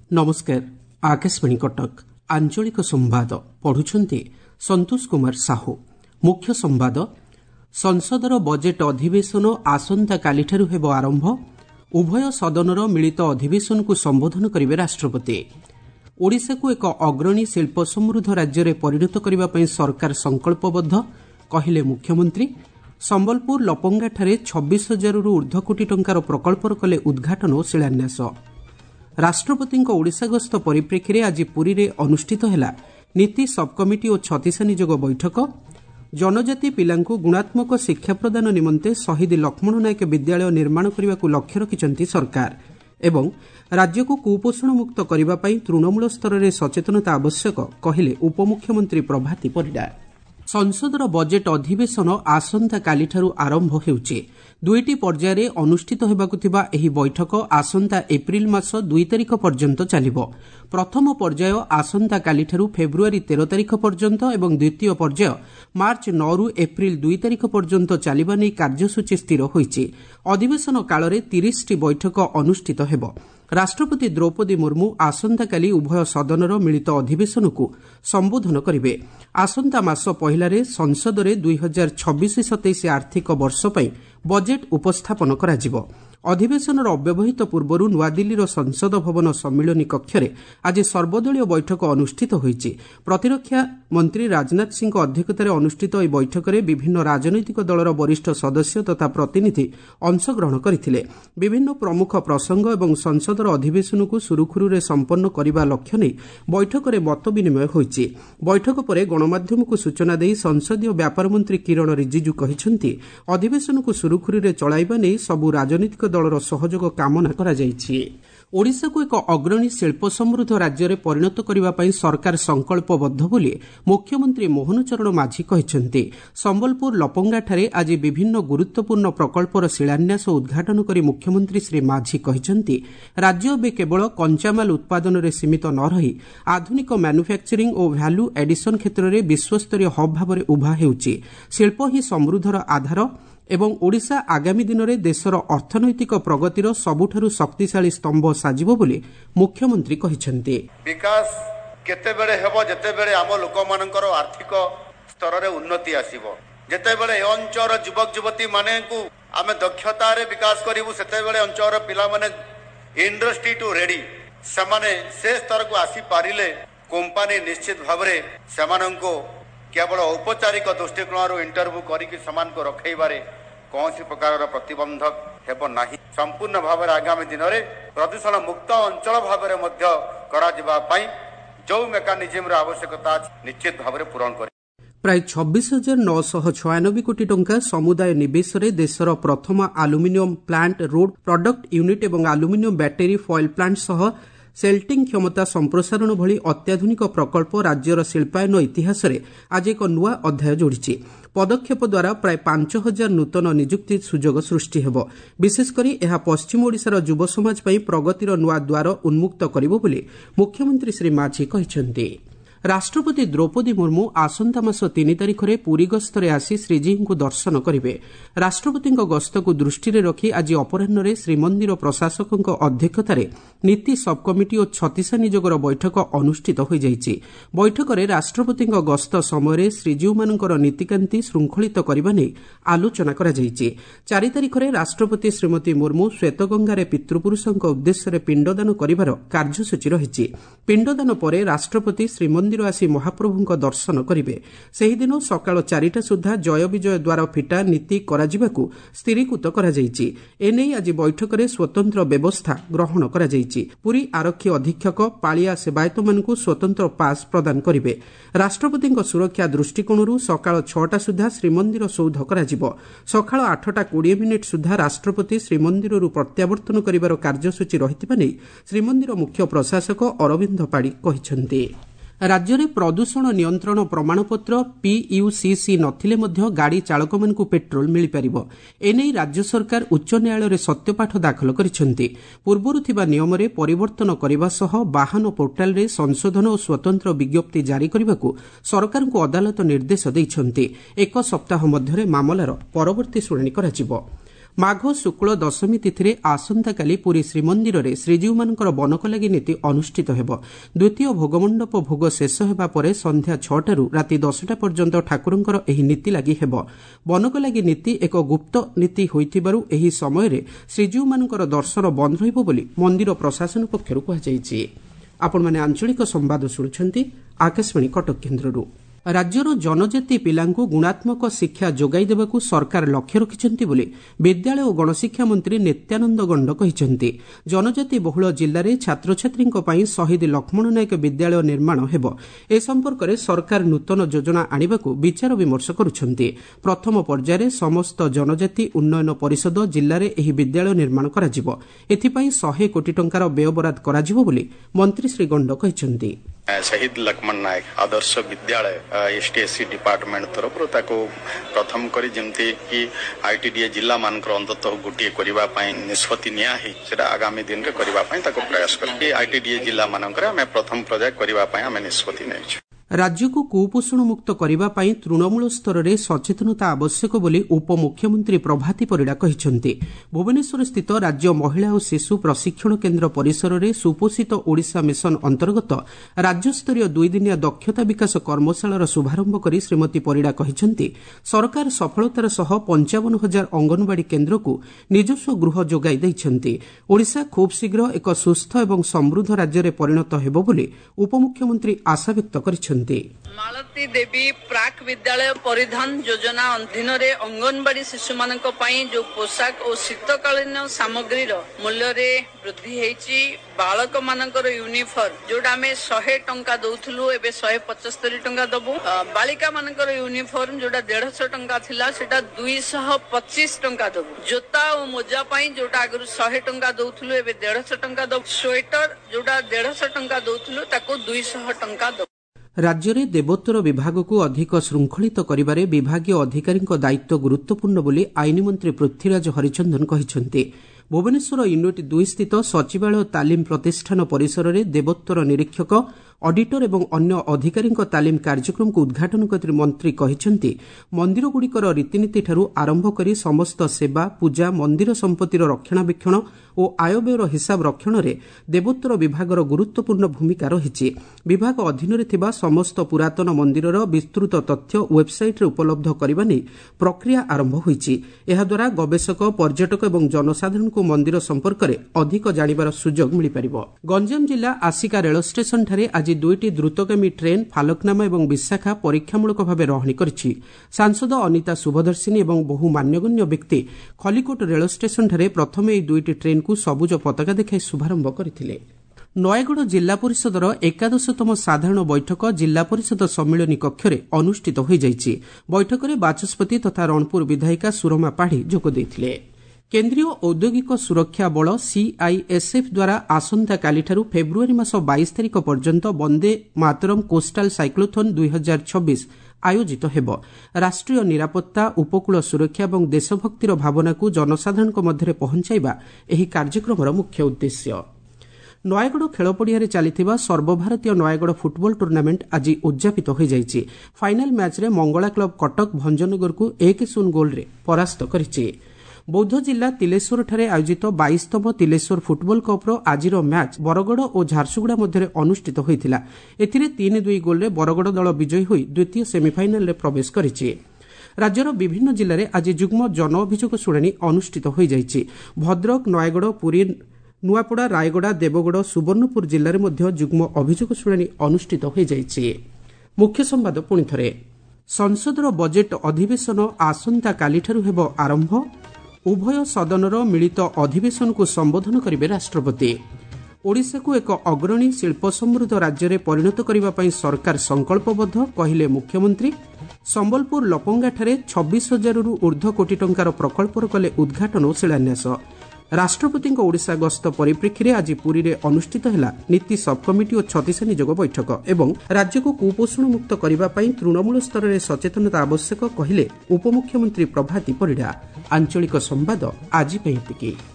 नमस्कार। आकाशवाणी कटक आंचलिक संवाद पढ़ुछंती संतोष कुमार साहू। मुख्य संवाद संसदर बजेट अधिवेशन आसंता कालिठारु हेब आरंभ। उभय सदनर मिलित अधिवेशन को संबोधन करिवे राष्ट्रपति। ओडिशा को एक अग्रणी शिल्प समृद्ध राज्य में परिणत करने पर सरकार संकल्पबद्ध कहिले मुख्यमंत्री। संबलपुर लपंगाठारे 26,000 ऊर्ध्व कोटी टंकार प्रकल्पर कले उद्घाटन और शिलान्यास। राष्ट्रपति ओडिशा गस्त परिप्रेक्षी आज पुरी में अनुष्ठित है नीति सबकमिटी और छत्तीसा निजोग बैठक। जनजाति पिलांकु गुणात्मक शिक्षा प्रदान निमंते शहीद लक्ष्मण नायक विद्यालय निर्माण करने को लक्ष्य रखिछंती सरकार एवं राज्य को कुपोषण मुक्त करने तृणमूल स्तर में सचेतनता आवश्यक कहिले उपमुख्यमंत्री प्रभाती परिडा। संसदर बजेट अधिवेशन आसंता कालिठारु आरंभ हेउछि। 2टी पर्याୟରେ अनुष्ठित हेबाकु थिबा एही बैठक आसंता एप्रिल मास 2 तारिख पर्यंत चलिबो। प्रथम पर्याय आसंता कालिठारु फेब्रुआरी 13 तारिख पर्यंत एवं द्वितीय पर्याय मार्च 9 रु एप्रिल 2 तारिख पर्यंत चलिबा नै कार्यसूची स्थिर होईछि। अधिवेशन कालरे 30टी बैठक अनुष्ठित हेबो। राष्ट्रपति द्रौपदी मुर्मू आसंताकाली उभय सदनर मिलित अधिवेशन को संबोधन करिवे। आसंता मास पहिलारे संसदरे 2026-27 आर्थिक वर्ष पई बजेट उपस्थापन कराजिबो। अधिवेशनर अव्यवहित पूर्वरु नुआदिल्लीर संसद भवन सम्मिलनी कक्षरे आज सर्वदलीय बैठक अनुष्ठित होईछि। प्रतिरक्षा मंत्री राजनाथ सिंह अध्यक्षतार अनुष्ठित ଏହି बैठकରେ विभिन्न राजनैतिक दलर वरिष्ठ सदस्य तथा प्रतिनिधि अंशग्रहण करथिले। विभिन्न प्रमुख प्रसंग एवं संसदर अधिवेशन को सुरुखुरुरे संपन्न करने लक्ष्य नहीं बैठकରେ मत विनिमय होईछि। बैठक पर गणमाध्यम को सूचना देई संसदीय व्यापार मंत्री किरण रिजिजू कहिसंती अधिवेशन को सुरुखुरुरे चलाइबा नै सबु राजनैतिक दलर सहयोग कामना करा जाइछि। ओडिशा को एक अग्रणी शिल्प समृद्ध राज्य में परिणत करने सरकार संकल्पबद्ध बोली मुख्यमंत्री मोहन चरण माझी कहिसंती। संबलपुर लपंगाठारे आज विभिन्न गुरुत्वपूर्ण प्रकल्पर शिलान्यास उद्घाटन करी मुख्यमंत्री श्री माझी कहिसंती राज्य अब केवल कंचामाल उत्पादन में सीमित न रही आधुनिक मैन्युफैक्चरिंग और भैल्यू एडिशन क्षेत्र में विश्वस्तरीय हब भाव में उभा हेउछि। शिल्प ही समृद्धर आधार एवं ओडिशा आगामी दिन में देशर अर्थनैतिक प्रगतिर सबुठारु शक्तिशाली स्तंभ साजिबो बोली मुख्यमंत्री कहिसंती। विकास केतेबेले हेबो जेतेबेले आम लोकमानकर आर्थिक स्तर रे उन्नति आसीबो। जेतेबेले अंचल युवक युवती माने को आमे दक्षता रे विकास करिवु सेतेबेले अंचल पिला माने इंडस्ट्री टू रेडी समाने से स्तर को आसी पारिले कंपनी निश्चित भाबरे समानंको केवल औपचारिक दृष्टिकोण इंटरव्यू करिक समान को रखैबारे कौन प्रकार प्रतिबंधक हेब नाही। संपूर्ण भाव आगामी दिन में प्रदूषण मुक्त अंचल भाव में जो मेकानिजम आवश्यकता निश्चित भाव पूरण कर प्राय 26,996 कोटी टंका समुदाय निवेश रे देशर प्रथम aluminium plant rod product unit एवं आलुमिनियम बैटेरी फॉयल प्लांट सह सेल्टिंग क्षमता संप्रसारण भली अत्याधुनिक प्रकल्प राज्यर शिल्पायन इतिहास रे आज एक नुआ अध्याय जोड़िछि। पदक्षेप द्वारा प्राय 5,000 नूतन नियुक्ति सुजोग सृष्टि हेबो। विशेषकरी यह पश्चिम ओडिशार युव समाज पई प्रगतिर नुआ द्वार उन्मुक्त करिवो बोली मुख्यमंत्री श्री माझी कहिसंती। राष्ट्रपति द्रौपदी मुर्मू आसंता मास 3 तारिख में पुरी गस्तरे आसी श्रीजी को दर्शन करिवे। राष्ट्रपति गस्त को दृष्टि रखी आज अपराह्न श्रीमंदिर प्रशासक अध्यक्षतार नीति सबकमिटी और छत्तीसा निजोगर बैठक अनुष्ठित हो जाइछि। बैठक में राष्ट्रपति गस्त समय श्रीजीऊ मानकर नीतिकांति श्रृंखलित करने नहीं आलोचना करा जाइछि। 4 तारिख में राष्ट्रपति श्रीमती मुर्मू श्वेतगंगार पितृपुरुषों उद्देश्य पिंडदान करिवार कार्यसूची रहिछि। पिंडदान पर राष्ट्रपति श्रीमंदिर आसी महाप्रभु दर्शन करिवे। सेही दिन सकाळ 4टा सुधा जय विजय द्वार फिटा नीति कराजिबाकू स्थिरीकृत करा जाइछि। एनै आज बैठक में स्वतंत्र व्यवस्था ग्रहण करा जाइछि। पुरी आरक्षी अधीक्षक पालिया सेवायतमानकू स्वतंत्र पास प्रदान करिवे। राष्ट्रपति सुरक्षा दृष्टिकोणरू सकाळ 6टा सुधा श्रीमंदिर सौध कराजिबो। सकाळ 8:20 सुधा राष्ट्रपति श्रीमंदिररू प्रत्यावर्तन करिवार कार्यसूची रहितिबा नै श्रीमंदिर मुख्य प्रशासक अरविंद पाड़ी कहिसंती। राज्य में प्रदूषण नियंत्रण प्रमाणपत्र PUCC नथिले मध्य गाड़ी चालक मानकू पेट्रोल मिल पारिबो। एनै राज्य सरकार उच्च न्यायालय में सत्यपाठ दाखल करिसेंती। पूर्वरु थिबा नियम रे परिवर्तन करबा सह वाहन पोर्टाल रे संशोधन और स्वतंत्र विज्ञप्ति जारी करबाकू सरकार को अदालत निर्देश दैछंती। 1 सप्ताह मध्यरे मामलार परवर्ती शुणाणी कराजिबो। ମାଘ ଶୁକ୍ଳ ଦଶମୀ ତିଥିରେ ଆସନ୍ତାକାଲି ପୁରୀ ଶ୍ରୀମନ୍ଦିରରେ ଶ୍ରୀଜୀଉମାନଙ୍କର ବନକଲାଗି ନୀତି ଅନୁଷ୍ଠିତ ହେବ। ଦ୍ୱିତୀୟ ଭୋଗମଣ୍ଡପ ଭୋଗ ଶେଷ ହେବା ପରେ ସନ୍ଧ୍ୟା 6ଟାରୁ ରାତି 10ଟା ପର୍ଯ୍ୟନ୍ତ ଠାକୁରଙ୍କର ଏହି ନୀତି ଲାଗି ହେବ। ବନକଲାଗି ନୀତି ଏକ ଗୁପ୍ତ ନୀତି ହୋଇଥିବାରୁ ଏହି ସମୟରେ ଶ୍ରୀଜୀଉମାନଙ୍କର ଦର୍ଶନ ବନ୍ଦ ରହିବ ବୋଲି ମନ୍ଦିର ପ୍ରଶାସନ ପକ୍ଷରୁ କୁହାଯାଇଛି। ଆପଣମାନେ ଆଞ୍ଚଳିକ ସମ୍ବାଦ ଶୁଣୁଛନ୍ତି ଆକାଶବାଣୀ କଟକ କେନ୍ଦ୍ରରୁ। ରାଜ୍ୟର ଜନଜାତି ପିଲାଙ୍କୁ ଗୁଣାତ୍ମକ ଶିକ୍ଷା ଯୋଗାଇ ଦେବାକୁ ସରକାର ଲକ୍ଷ୍ୟ ରଖିଛନ୍ତି ବୋଲି ବିଦ୍ୟାଳୟ ଓ ଗଣଶିକ୍ଷା ମନ୍ତ୍ରୀ ନିତ୍ୟାନନ୍ଦ ଗଣ୍ଡ କହିଛନ୍ତି। ଜନଜାତି ବହୁଳ ଜିଲ୍ଲାରେ ଛାତ୍ରଛାତ୍ରୀଙ୍କ ପାଇଁ ଶହୀଦ ଲକ୍ଷ୍ମଣ ନାୟକ ବିଦ୍ୟାଳୟ ନିର୍ମାଣ ହେବ। ଏ ସମ୍ପର୍କରେ ସରକାର ନୂତନ ଯୋଜନା ଆଣିବାକୁ ବିଚାର ବିମର୍ଶ କରୁଛନ୍ତି। ପ୍ରଥମ ପର୍ଯ୍ୟାୟରେ ସମସ୍ତ ଜନଜାତି ଉନ୍ନୟନ ପରିଷଦ ଜିଲ୍ଲାରେ ଏହି ବିଦ୍ୟାଳୟ ନିର୍ମାଣ କରାଯିବ। ଏଥିପାଇଁ 100 କୋଟି ଟଙ୍କାର ବ୍ୟୟ ବରାଦ କରାଯିବ ବୋଲି ମନ୍ତ୍ରୀ ଶ୍ରୀ ଗଣ୍ଡ କହିଛନ୍ତି। शहीद लक्ष्मण नायक आदर्श विद्यालय एसटीएससी डिपार्टमेंट तरफ प्रथम करी जमती कि आईटीडीए जिला मानकर अंततः गोटे करबा पई निष्पत्ति निया है सेटा आगामी दिन रे करबा पई ताको प्रयास करबी। आईटीडीए जिला मानकर हमें प्रथम प्रोजेक्ट करबा पई हमें निष्पत्ति नै छु। राज्यକୁ କୁପୋଷଣ ମୁକ୍ତ କରିବା ପାଇଁ ତୃଣମୂଳ ସ୍ତରରେ ସଚେତନତା ଆବଶ୍ୟକ ବୋଲି ଉପମୁଖ୍ୟମନ୍ତ୍ରୀ ପ୍ରଭାତୀ ପରିଡ଼ା କହିଛନ୍ତି। ଭୁବନେଶ୍ୱରସ୍ଥିତ ରାଜ୍ୟ ମହିଳା ଓ ଶିଶୁ ପ୍ରଶିକ୍ଷଣ କେନ୍ଦ୍ର ପରିସରରେ ସୁପୋଷିତ ଓଡ଼ିଶା ମିଶନ ଅନ୍ତର୍ଗତ ରାଜ୍ୟସ୍ତରୀୟ 2-ଦିନିଆ ଦକ୍ଷତା ବିକାଶ କର୍ମଶାଳାର ଶୁଭାରମ୍ଭ କରି ଶ୍ରୀମତୀ ପରିଡ଼ା କହିଛନ୍ତି, ସରକାର ସଫଳତାର ସହ 55,000 ଅଙ୍ଗନବାଡି କେନ୍ଦ୍ରକୁ ନିଜସ୍ୱ ଗୃହ ଯୋଗାଇ ଦେଇଛନ୍ତି। ଓଡ଼ିଶା ଖୁବ୍ ଶୀଘ୍ର ଏକ ସୁସ୍ଥ ଏବଂ ସମୃଦ୍ଧ ରାଜ୍ୟରେ ପରିଣତ ହେବ ବୋଲି ଉପମୁଖ୍ୟମନ୍ତ୍ରୀ ଆଶାବ୍ୟକ୍ତ କରିଛନ୍ତି। ମାଳତୀ ଦେବୀ ପ୍ରାକ୍ ବିଦ୍ୟାଳୟ ପରିଧାନ ଯୋଜନା ଅଧୀନରେ ଅଙ୍ଗନବାଡି ଶିଶୁମାନଙ୍କ ପାଇଁ ଯେଉଁ ପୋଷାକ ଓ ଶୀତକାଳୀନ ସାମଗ୍ରୀର ମୂଲ୍ୟରେ ବୃଦ୍ଧି ହେଇଛି। ବାଳକମାନଙ୍କର ୟୁନିଫର୍ମ ଯୋଉଟା ଆମେ 100 ଟଙ୍କା ଦଉଥିଲୁ ଏବେ 175 ଟଙ୍କା ଦବୁ। ବାଳିକା ମାନଙ୍କର ୟୁନିଫର୍ମ ଯୋଉଟା 150 ଟଙ୍କା ଥିଲା ସେଟା 225 ଟଙ୍କା ଦବୁ। ଜୋତା ଓ ମୋଜା ପାଇଁ ଯୋଉଟା ଆଗରୁ 100 ଟଙ୍କା ଦଉଥିଲୁ ଏବେ 150 ଟଙ୍କା ଦବୁ। ସ୍ୱେଟର ଯୋଉଟା 150 ଟଙ୍କା ଦଉଥିଲୁ ତାକୁ 200 ଟଙ୍କା ଦବୁ। ରାଜ୍ୟରେ ଦେବୋତ୍ତର ବିଭାଗକୁ ଅଧିକ ଶୃଙ୍ଖଳିତ କରିବାରେ ବିଭାଗୀୟ ଅଧିକାରୀଙ୍କ ଦାୟିତ୍ୱ ଗୁରୁତ୍ୱପୂର୍ଣ୍ଣ ବୋଲି ଆଇନମନ୍ତ୍ରୀ ପୃଥ୍ୱୀରାଜ ହରିଚନ୍ଦନ କହିଛନ୍ତି। ଭୁବନେଶ୍ୱର ୟୁନିଟ୍ 2 ସ୍ଥିତ ସଚିବାଳୟ ତାଲିମ ପ୍ରତିଷ୍ଠାନ ପରିସରରେ ଦେବୋତ୍ତର ନିରୀକ୍ଷକ, ଅଡିଟର ଏବଂ ଅନ୍ୟ ଅଧିକାରୀଙ୍କ ତାଲିମ କାର୍ଯ୍ୟକ୍ରମକୁ ଉଦ୍ଘାଟନ କରି ମନ୍ତ୍ରୀ କହିଛନ୍ତି, ମନ୍ଦିରଗୁଡ଼ିକର ରୀତିନୀତିଠାରୁ ଆରମ୍ଭ କରି ସମସ୍ତ ସେବା, ପୂଜା, ମନ୍ଦିର ସମ୍ପତ୍ତିର ରକ୍ଷଣାବେକ୍ଷଣ ଓ ଆୟବ୍ୟୟର ହିସାବ ରକ୍ଷଣରେ ଦେବୋତ୍ତର ବିଭାଗର ଗୁରୁତ୍ୱପୂର୍ଣ୍ଣ ଭୂମିକା ରହିଛି। ବିଭାଗ ଅଧୀନରେ ଥିବା ସମସ୍ତ ପୁରାତନ ମନ୍ଦିରର ବିସ୍ତୃତ ତଥ୍ୟ ୱେବସାଇଟ୍ରେ ଉପଲବ୍ଧ କରିବା ନେଇ ପ୍ରକ୍ରିୟା ଆରମ୍ଭ ହୋଇଛି। ଏହାଦ୍ୱାରା ଗବେଷକ, ପର୍ଯ୍ୟଟକ ଏବଂ ଜନସାଧାରଣଙ୍କୁ ମନ୍ଦିର ସମ୍ପର୍କରେ ଅଧିକ ଜାଣିବାର ସୁଯୋଗ ମିଳିପାରିବ। ଗଞ୍ଜାମ ଜିଲ୍ଲା ଆସିକା ରେଳ ଷ୍ଟେସନଠାରେ ଆଜି 2ଟି ଦ୍ରୁତଗାମୀ ଟ୍ରେନ୍ ଫାଲକନାମା ଏବଂ ବିଶାଖା ପରୀକ୍ଷାମୂଳକ ଭାବେ ରହଣି କରିଛି। ସାଂସଦ ଅନିତା ସୁଭଦର୍ଶିନୀ ଏବଂ ବହୁ ମାନ୍ୟଗଣ୍ୟ ବ୍ୟକ୍ତି ଖଲିକୋଟ ରେଳ ଷ୍ଟେସନଠାରେ ପ୍ରଥମେ ଏହି 2ଟି ଟ୍ରେନ୍କୁ ସବୁଜ ପତାକା ଦେଖାଇ ଶୁଭାରମ୍ଭ କରିଥିଲେ। ନୟାଗଡ଼ ଜିଲ୍ଲା ପରିଷଦର 11ତମ ସାଧାରଣ ବୈଠକ ଜିଲ୍ଲା ପରିଷଦ ସମ୍ମିଳନୀ କକ୍ଷରେ ଅନୁଷ୍ଠିତ ହୋଇଯାଇଛି। ବୈଠକରେ ବାଚସ୍ପତି ତଥା ରଣପୁର ବିଧାୟିକା ସୁରମା ପାଢ଼ୀ ଯୋଗ ଦେଇଥିଲେ। କେନ୍ଦ୍ରୀୟ ଔଦ୍ୟୋଗିକ ସୁରକ୍ଷା ବଳ ସିଆଇଏସ୍ଏଫ୍ ଦ୍ୱାରା ଆସନ୍ତାକାଲିଠାରୁ ଫେବୃୟାରୀ ମାସ 22 ତାରିଖ ପର୍ଯ୍ୟନ୍ତ ବନ୍ଦେ ମାତରମ୍ କୋଷ୍ଟାଲ ସାଇକ୍ଲୋଥନ୍ 2026 ଆୟୋଜିତ ହେବ। ରାଷ୍ଟ୍ରୀୟ ନିରାପତ୍ତା, ଉପକୂଳ ସୁରକ୍ଷା ଏବଂ ଦେଶଭକ୍ତିର ଭାବନାକୁ ଜନସାଧାରଣଙ୍କ ମଧ୍ୟରେ ପହଞ୍ଚାଇବା ଏହି କାର୍ଯ୍ୟକ୍ରମର ମୁଖ୍ୟ ଉଦ୍ଦେଶ୍ୟ। ନୟାଗଡ଼ ଖେଳପଡ଼ିଆରେ ଚାଲିଥିବା ସର୍ବଭାରତୀୟ ନୟାଗଡ଼ ଫୁଟବଲ ଟୁର୍ଣ୍ଣାମେଣ୍ଟ ଆଜି ଉଦ୍ଯାପିତ ହୋଇଯାଇଛି। ଫାଇନାଲ୍ ମ୍ୟାଚ୍ରେ ମଙ୍ଗଳା କ୍ଲବ କଟକ ଭଞ୍ଜନଗରକୁ 1-0 ଗୋଲ୍ରେ ପରାସ୍ତ କରିଛି। ବୌଦ୍ଧ ଜିଲ୍ଲା ତିଲେଶ୍ୱରଠାରେ ଆୟୋଜିତ 22ତମ ତିଲେଶ୍ୱର ଫୁଟବଲ କପ୍ର ଆଜିର ମ୍ୟାଚ୍ ବରଗଡ଼ ଓ ଝାରସୁଗୁଡ଼ା ମଧ୍ୟରେ ଅନୁଷ୍ଠିତ ହୋଇଥିଲା। ଏଥିରେ 3-2 ଗୋଲ୍ରେ ବରଗଡ଼ ଦଳ ବିଜୟୀ ହୋଇ ଦ୍ୱିତୀୟ ସେମିଫାଇନାଲ୍ରେ ପ୍ରବେଶ କରିଛି। ରାଜ୍ୟର ବିଭିନ୍ନ ଜିଲ୍ଲାରେ ଆଜି ଯୁଗ୍ମ ଜନ ଅଭିଯୋଗ ଶୁଣାଣି ଅନୁଷ୍ଠିତ ହୋଇଯାଇଛି। ଭଦ୍ରକ, ନୟାଗଡ଼, ପୁରୀ, ନୂଆପଡ଼ା, ରାୟଗଡ଼ା, ଦେବଗଡ଼, ସୁବର୍ଣ୍ଣପୁର ଜିଲ୍ଲାରେ ମଧ୍ୟ ଯୁଗ୍ମ ଅଭିଯୋଗ ଶୁଣାଣି ଅନୁଷ୍ଠିତ ହୋଇଯାଇଛି। ମୁଖ୍ୟ ସମ୍ବାଦ ପୁଣିଥରେ। ସଂସଦର ବଜେଟ୍ ଅଧିବେଶନ ଆସନ୍ତାକାଲିଠାରୁ ହେବ ଆରମ୍ଭ। ଉଭୟ ସଦନର ମିଳିତ ଅଧିବେଶନକୁ ସମ୍ବୋଧନ କରିବେ ରାଷ୍ଟ୍ରପତି। ଓଡ଼ିଶାକୁ ଏକ ଅଗ୍ରଣୀ ଶିଳ୍ପ ସମୃଦ୍ଧ ରାଜ୍ୟରେ ପରିଣତ କରିବା ପାଇଁ ସରକାର ସଂକଳ୍ପବଦ୍ଧ, କହିଲେ ମୁଖ୍ୟମନ୍ତ୍ରୀ। ସମ୍ବଲପୁର ଲପଙ୍ଗାଠାରେ 26,000ରୁ ଊର୍ଦ୍ଧ୍ୱ କୋଟି ଟଙ୍କାର ପ୍ରକଳ୍ପର କଲେ ଉଦ୍ଘାଟନ ଓ ଶିଳାନ୍ୟାସ। ରାଷ୍ଟ୍ରପତିଙ୍କ ଓଡ଼ିଶା ଗସ୍ତ ପରିପ୍ରେକ୍ଷୀରେ ଆଜି ପୁରୀରେ ଅନୁଷ୍ଠିତ ହେଲା ନୀତି ସବ୍କମିଟି ଓ ଛତିଶା ନିଯୋଗ ବୈଠକ ଏବଂ ରାଜ୍ୟକୁ କୁପୋଷଣ ମୁକ୍ତ କରିବା ପାଇଁ ତୃଣମୂଳ ସ୍ତରରେ ସଚେତନତା ଆବଶ୍ୟକ, କହିଲେ ଉପମୁଖ୍ୟମନ୍ତ୍ରୀ ପ୍ରଭାତୀ ପରିଡ଼ା। ଆଞ୍ଚଳିକ ସମ୍ବାଦ ଆଜି ପାଇଁ ଏତିକି।